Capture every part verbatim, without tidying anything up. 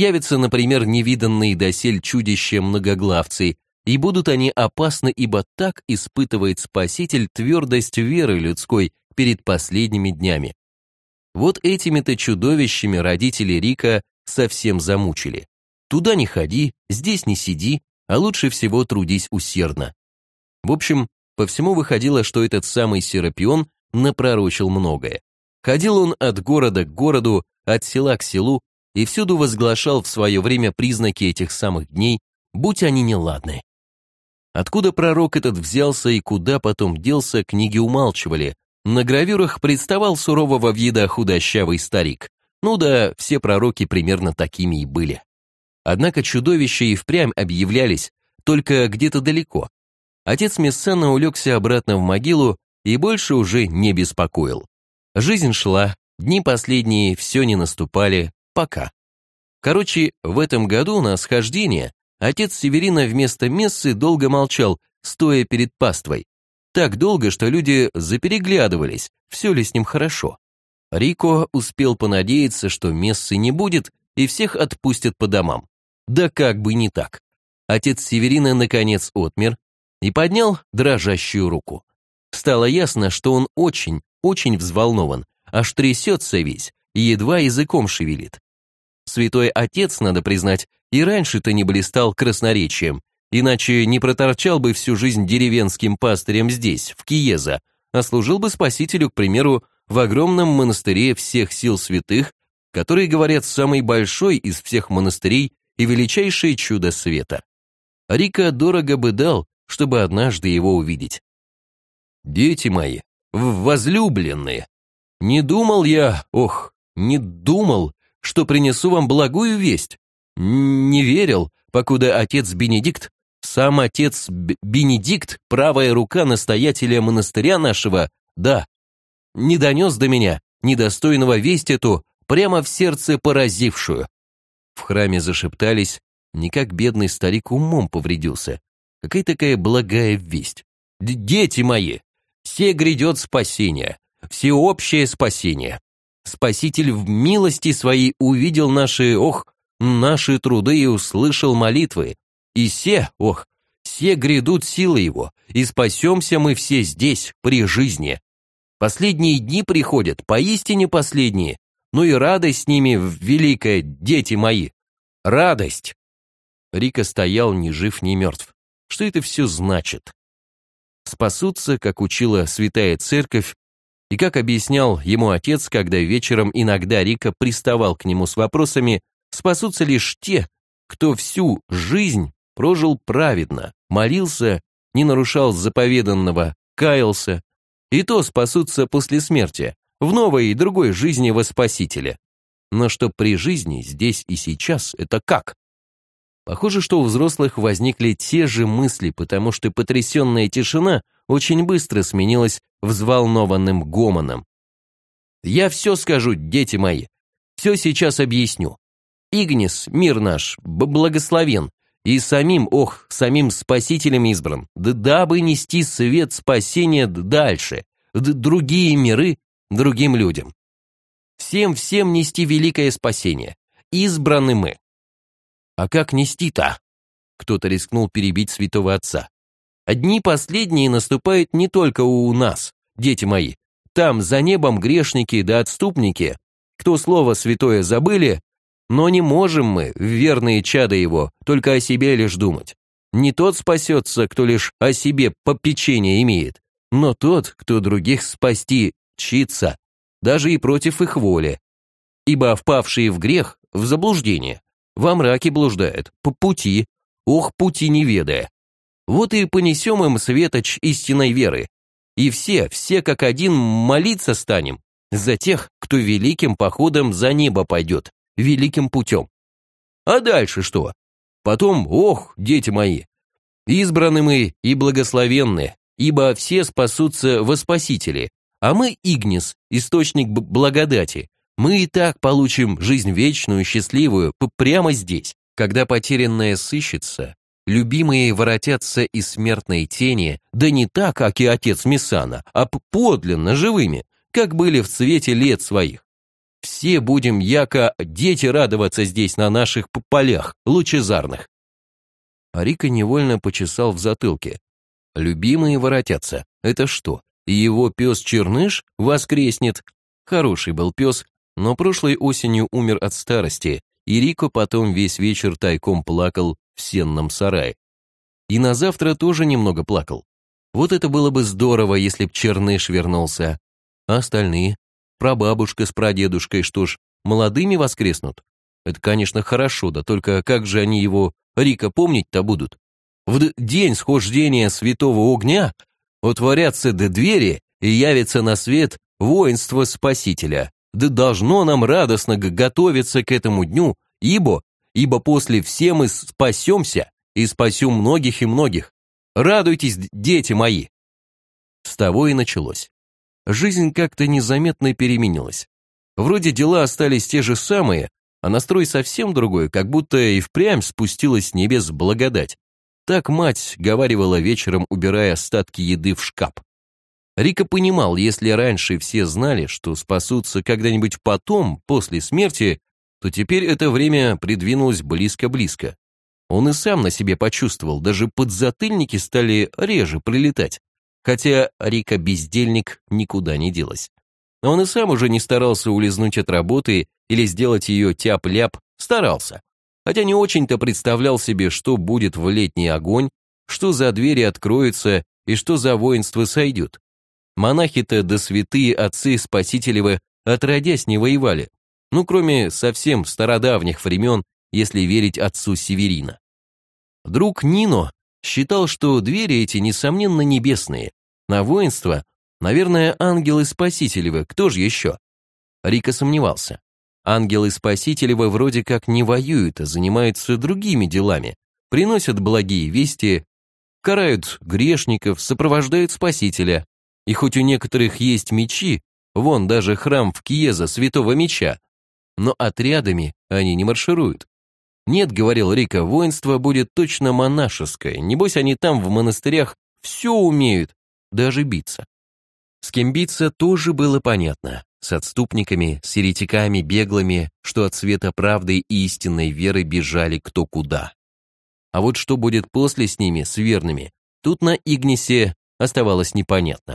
Явятся, например, невиданные досель чудища-многоглавцы, и будут они опасны, ибо так испытывает Спаситель твердость веры людской перед последними днями. Вот этими-то чудовищами родители Рика совсем замучили. Туда не ходи, здесь не сиди, а лучше всего трудись усердно. В общем, по всему выходило, что этот самый Серапион напророчил многое. Ходил он от города к городу, от села к селу, и всюду возглашал в свое время признаки этих самых дней, будь они неладны. Откуда пророк этот взялся и куда потом делся, книги умалчивали. На гравюрах представал сурового вида худощавый старик. Ну да, все пророки примерно такими и были. Однако чудовища и впрямь объявлялись, только где-то далеко. Отец Мессана улегся обратно в могилу и больше уже не беспокоил. Жизнь шла, дни последние все не наступали, пока. Короче, в этом году на схождение отец Северина вместо мессы долго молчал, стоя перед паствой. Так долго, что люди запереглядывались, все ли с ним хорошо. Рико успел понадеяться, что мессы не будет и всех отпустят по домам. Да как бы не так. Отец Северина наконец отмер и поднял дрожащую руку. Стало ясно, что он очень, очень взволнован, аж трясется весь и едва языком шевелит. Святой отец, надо признать, и раньше-то не блистал красноречием, иначе не проторчал бы всю жизнь деревенским пастырем здесь, в Киеза, а служил бы Спасителю, к примеру, в огромном монастыре всех сил святых, который, говорят, самый большой из всех монастырей и величайшее чудо света. Рика дорого бы дал, чтобы однажды его увидеть. «Дети мои, возлюбленные, не думал я, ох, не думал, что принесу вам благую весть. Не верил, покуда отец Бенедикт, сам отец Б- Бенедикт, правая рука настоятеля монастыря нашего, да, не донес до меня недостойного весть эту, прямо в сердце поразившую». В храме зашептались, не как бедный старик умом повредился. Какая такая благая весть? Дети мои, все грядет спасение, всеобщее спасение. Спаситель в милости своей увидел наши, ох, наши труды и услышал молитвы. И все, ох, все грядут силы его, и спасемся мы все здесь, при жизни. Последние дни приходят, поистине последние, но и радость с ними великая, дети мои. Радость. Рика стоял ни жив, ни мертв. Что это все значит? Спасутся, как учила Святая Церковь, и как объяснял ему отец, когда вечером иногда Рика приставал к нему с вопросами, спасутся лишь те, кто всю жизнь прожил праведно, молился, не нарушал заповеданного, каялся, и то спасутся после смерти, в новой и другой жизни во Спасителя. Но что при жизни, здесь и сейчас, это как? Похоже, что у взрослых возникли те же мысли, потому что потрясенная тишина очень быстро сменилась взволнованным гомоном. «Я все скажу, дети мои, все сейчас объясню. Игнис, мир наш, благословен, и самим, ох, самим Спасителем избран, да дабы нести свет спасения дальше, другие миры, другим людям. Всем-всем нести великое спасение. Избраны мы». «А как нести-то?» Кто-то рискнул перебить святого отца. «Дни последние наступают не только у нас, дети мои. Там, за небом, грешники да отступники, кто слово святое забыли, но не можем мы, верные чада его, только о себе лишь думать. Не тот спасется, кто лишь о себе попечение имеет, но тот, кто других спасти чится, даже и против их воли. Ибо впавшие в грех, в заблуждение, во мраке блуждают, по пути, ох, пути не ведая. Вот и понесем им светоч истинной веры. И все, все как один молиться станем за тех, кто великим походом за небо пойдет, великим путем. А дальше что? Потом, ох, дети мои, избраны мы и благословенны, ибо все спасутся во Спасителе, а мы, Игнис, источник благодати, мы и так получим жизнь вечную, счастливую, прямо здесь. Когда потерянное сыщется, любимые воротятся из смертной тени, да не так, как и отец Мессана, а подлинно живыми, как были в цвете лет своих. Все будем, яко дети, радоваться здесь на наших полях лучезарных. А Рика невольно почесал в затылке. Любимые воротятся. Это что, и его пес Черныш воскреснет? Хороший был пес, но прошлой осенью умер от старости, и Рико потом весь вечер тайком плакал в сенном сарае. И на завтра тоже немного плакал. Вот это было бы здорово, если б Черныш вернулся. А остальные? Прабабушка с прадедушкой, что ж, молодыми воскреснут? Это, конечно, хорошо, да только как же они его, Рика, помнить-то будут? В день схождения святого огня отворятся до двери и явится на свет воинство Спасителя. Да должно нам радостно готовиться к этому дню, ибо, ибо после все мы спасемся и спасем многих и многих. Радуйтесь, дети мои!» С того и началось. Жизнь как-то незаметно переменилась. Вроде дела остались те же самые, а настрой совсем другой, как будто и впрямь спустилась с небес благодать. Так мать говаривала вечером, убирая остатки еды в шкаф. Рика понимал, если раньше все знали, что спасутся когда-нибудь потом, после смерти, то теперь это время придвинулось близко-близко. Он и сам на себе почувствовал, даже подзатыльники стали реже прилетать. Хотя Рика бездельник никуда не делась. Он и сам уже не старался улизнуть от работы или сделать ее тяп-ляп, старался. Хотя не очень-то представлял себе, что будет в летний огонь, что за двери откроются и что за воинство сойдет. Монахи-то да святые отцы Спасителевы отродясь не воевали, ну кроме совсем стародавних времен, если верить отцу Северина. Друг Нино считал, что двери эти, несомненно, небесные. На воинство, наверное, ангелы Спасителевы, кто же еще? Рика сомневался. Ангелы Спасителевы вроде как не воюют, а занимаются другими делами, приносят благие вести, карают грешников, сопровождают Спасителя. И хоть у некоторых есть мечи, вон даже храм в Киеза Святого Меча, но отрядами они не маршируют. Нет, говорил Рика, воинство будет точно монашеское, небось они там в монастырях все умеют, даже биться. С кем биться тоже было понятно, с отступниками, с еретиками беглыми, что от света правды и истинной веры бежали кто куда. А вот что будет после с ними, с верными, тут на Игнисе оставалось непонятно.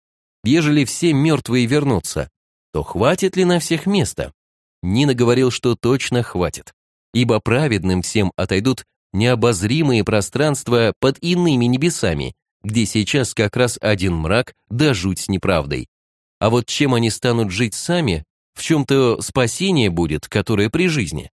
Ежели все мертвые вернутся, то хватит ли на всех места? Нина говорил, что точно хватит, ибо праведным всем отойдут необозримые пространства под иными небесами, где сейчас как раз один мрак да жуть с неправдой. А вот чем они станут жить сами, в чем-то спасение будет, которое при жизни.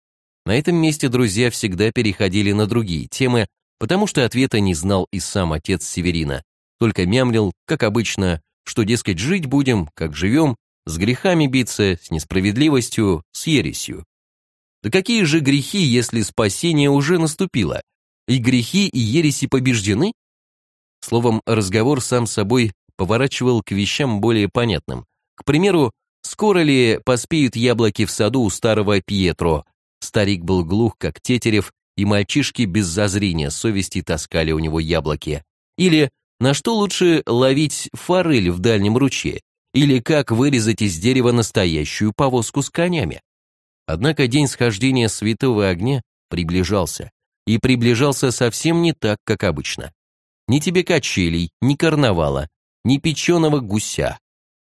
На этом месте друзья всегда переходили на другие темы, потому что ответа не знал и сам отец Северина, только мямлил, как обычно, что, дескать, жить будем, как живем, с грехами биться, с несправедливостью, с ересью. Да какие же грехи, если спасение уже наступило? И грехи, и ереси побеждены? Словом, разговор сам собой поворачивал к вещам более понятным. К примеру, скоро ли поспеют яблоки в саду у старого Пьетро? Старик был глух, как Тетерев, и мальчишки без зазрения совести таскали у него яблоки. Или на что лучше ловить форель в дальнем ручье? Или как вырезать из дерева настоящую повозку с конями? Однако день схождения святого огня приближался, и приближался совсем не так, как обычно. Ни тебе качелей, ни карнавала, ни печеного гуся.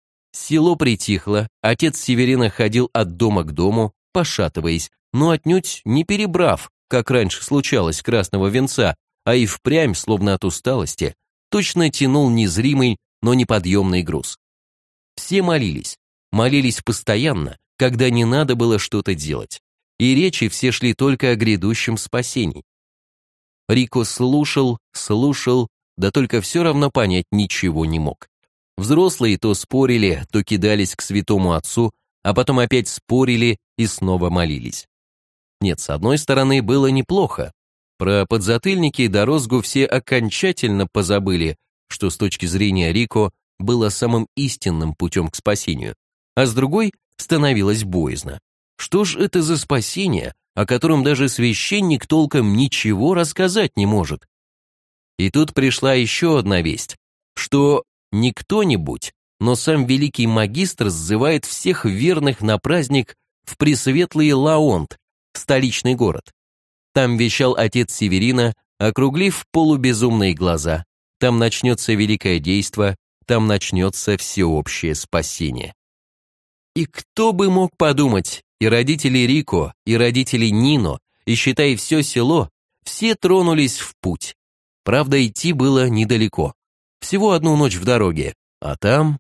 Село притихло, отец Северина ходил от дома к дому, пошатываясь, но отнюдь не перебрав, как раньше случалось, красного венца, а и впрямь, словно от усталости, точно тянул незримый, но неподъемный груз. Все молились, молились постоянно, когда не надо было что-то делать, и речи все шли только о грядущем спасении. Рико слушал, слушал, да только все равно понять ничего не мог. Взрослые то спорили, то кидались к святому отцу, а потом опять спорили и снова молились. Нет, с одной стороны, было неплохо. Про подзатыльники и дорозгу все окончательно позабыли, что с точки зрения Рико было самым истинным путем к спасению, а с другой становилось боязно. Что ж это за спасение, о котором даже священник толком ничего рассказать не может? И тут пришла еще одна весть, что не кто-нибудь, но сам великий магистр сзывает всех верных на праздник в пресветлый Лаонт, столичный город. Там вещал отец Северина, округлив полубезумные глаза. Там начнется великое действо, там начнется всеобщее спасение. И кто бы мог подумать, и родители Рико, и родители Нино, и, считай, все село, все тронулись в путь. Правда, идти было недалеко. Всего одну ночь в дороге, а там...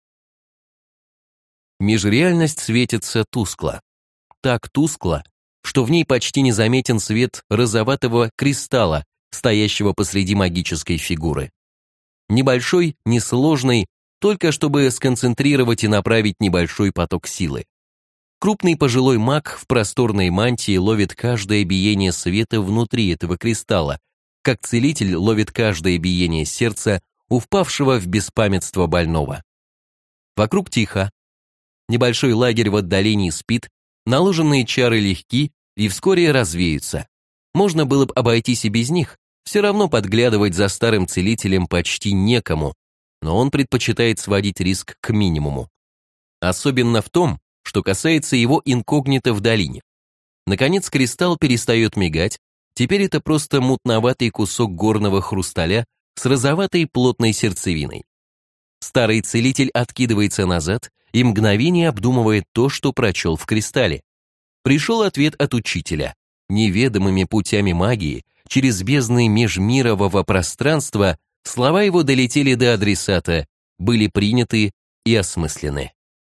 Межреальность светится тускло. Так тускло, что в ней почти незаметен свет розоватого кристалла, стоящего посреди магической фигуры. Небольшой, несложный, только чтобы сконцентрировать и направить небольшой поток силы. Крупный пожилой маг в просторной мантии ловит каждое биение света внутри этого кристалла, как целитель ловит каждое биение сердца у впавшего в беспамятство больного. Вокруг тихо. Небольшой лагерь в отдалении спит, наложенные чары легки и вскоре развеются. Можно было бы обойтись и без них, все равно подглядывать за старым целителем почти некому, но он предпочитает сводить риск к минимуму. Особенно в том, что касается его инкогнито в долине. Наконец кристалл перестает мигать, теперь это просто мутноватый кусок горного хрусталя с розоватой плотной сердцевиной. Старый целитель откидывается назад и мгновение обдумывает то, что прочел в кристалле. Пришел ответ от учителя. Неведомыми путями магии, через бездны межмирового пространства, слова его долетели до адресата, были приняты и осмыслены.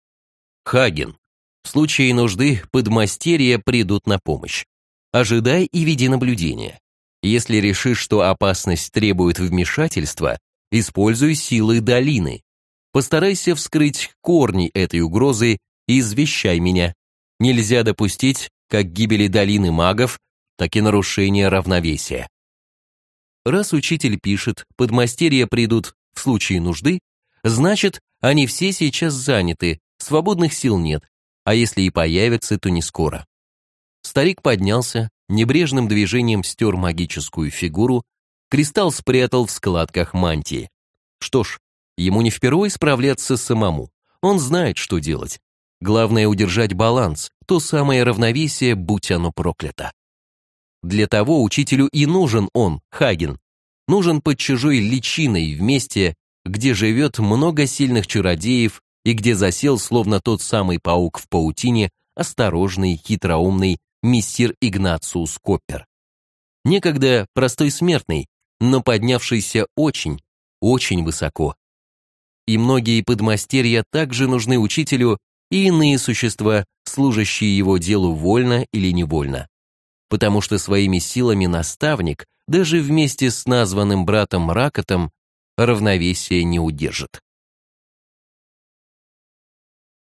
Хаген. В случае нужды подмастерья придут на помощь. Ожидай и веди наблюдение. Если решишь, что опасность требует вмешательства, используй силы долины. Постарайся вскрыть корни этой угрозы и извещай меня. Нельзя допустить как гибели долины магов, так и нарушения равновесия. Раз учитель пишет, подмастерья придут в случае нужды, значит, они все сейчас заняты, свободных сил нет, а если и появятся, то не скоро. Старик поднялся, небрежным движением стер магическую фигуру, кристалл спрятал в складках мантии. Что ж, ему не впервой справляться самому, он знает, что делать. Главное удержать баланс, то самое равновесие, будь оно проклято. Для того учителю и нужен он, Хаген. Нужен под чужой личиной в месте, где живет много сильных чародеев и где засел, словно тот самый паук в паутине, осторожный, хитроумный мессир Игнациус Коппер. Некогда простой смертный, но поднявшийся очень, очень высоко. И многие подмастерья также нужны учителю, и иные существа, служащие его делу вольно или невольно. Потому что своими силами наставник, даже вместе с названным братом Ракотом, равновесие не удержит.